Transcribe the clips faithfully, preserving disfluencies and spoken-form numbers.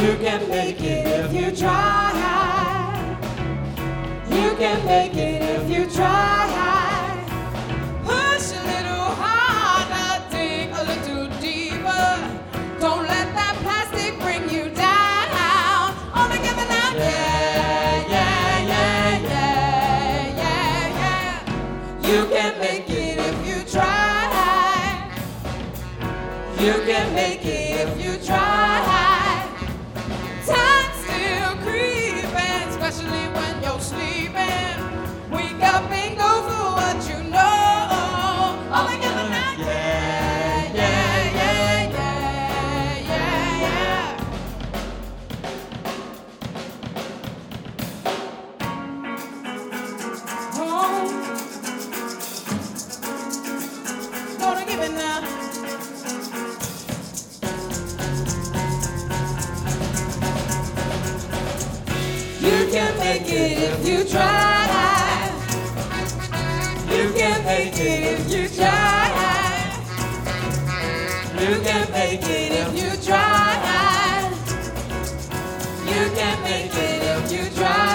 You can make it if you try. You can make it if you try. Push a little harder, dig a little deeper. Don't let that plastic bring you down. All together now, yeah, yeah, yeah, yeah, yeah, yeah. You can make it if you try. You can make it if you try. Time's still creeping, especially when you're sleeping. Wake up and go for what you know. All together now, yeah, yeah, yeah, yeah, yeah, yeah. Oh, gonna give it now. You can make it if you try. You can make it if you try. You can make it if you try. You can make it if you try.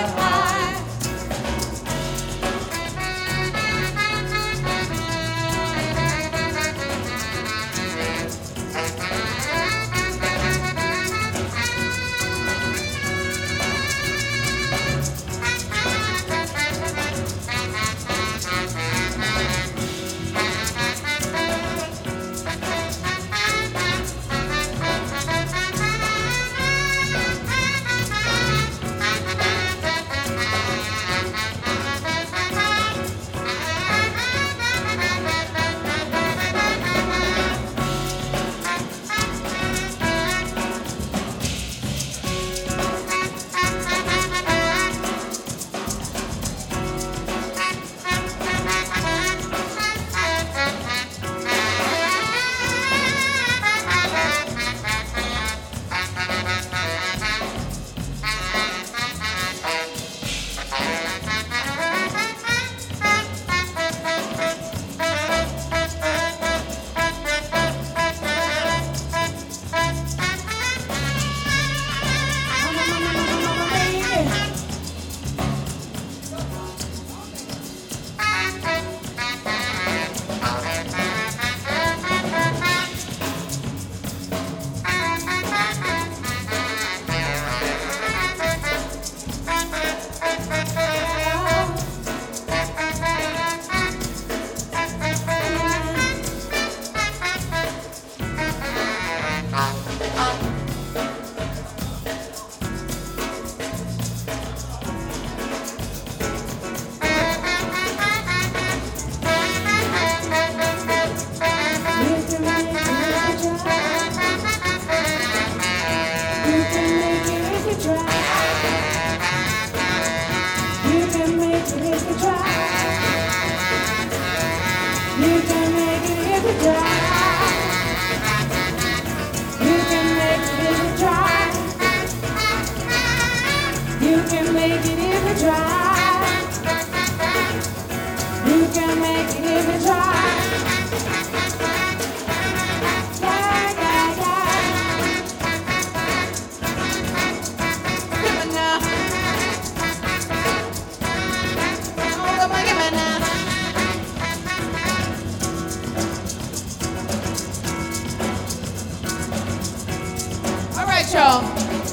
Y'all,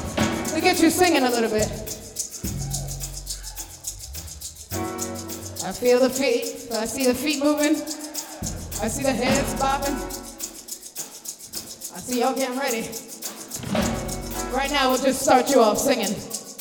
we get you singing a little bit. I feel the feet, I see the feet moving. I see the heads bobbing. I see y'all getting ready. Right now, we'll just start you off singing.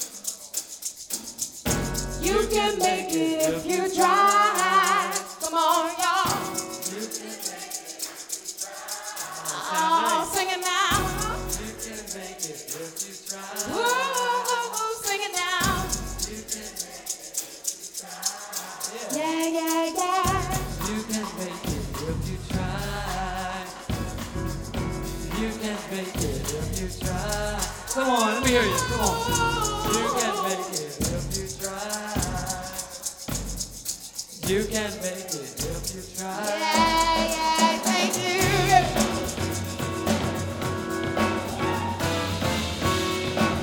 You can make it if you try. Come on, y'all. You can make it if you try. Oh, sing it now. Make it if you try. Whoa, whoa, whoa, sing it now. You can make it if you try. Yeah, yeah, yeah. You can make it if you try. You can make it if you try. Come on, let me hear you. Come on. You can make it if you try. You can make it if you try. Yeah, yeah, thank you.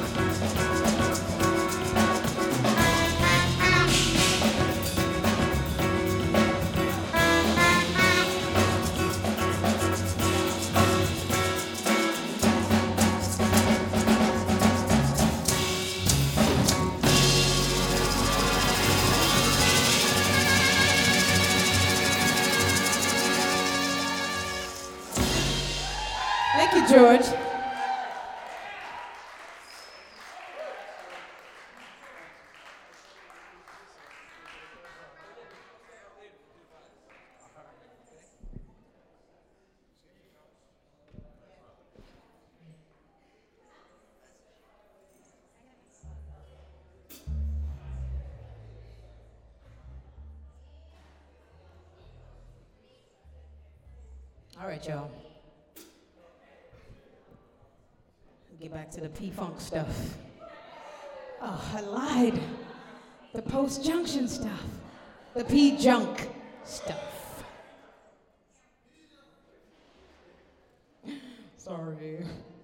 right, George. All right, y'all. Get back to the P-Funk stuff. Oh, I lied. The post-junction stuff. The P-Junk stuff. Sorry.